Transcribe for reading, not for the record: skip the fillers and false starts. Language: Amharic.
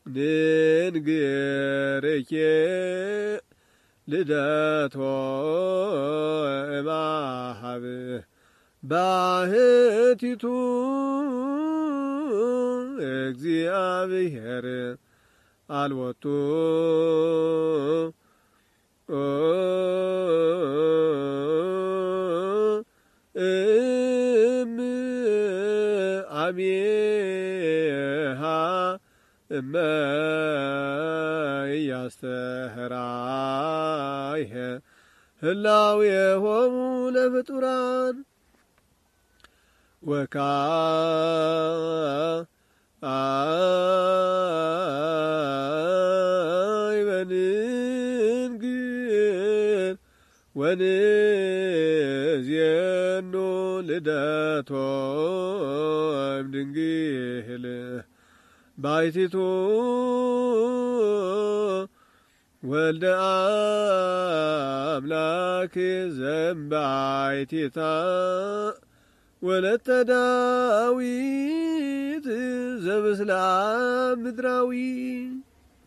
ንንግርኪ ልደቶ እማሃብ ባህቲቱ እግዚአብሔር አልወቱ አሜሃ እመ ያስተህራይህ ህላዌሆሙ ለፍጡራን ወካይበንንግር ወንዜኑ ልደቶ እምድንግል ባሕቲቱ ወልደ አምላክ ዘእምባሕቲታ ወለተ ዳዊት ዘምስለ ምድራዊ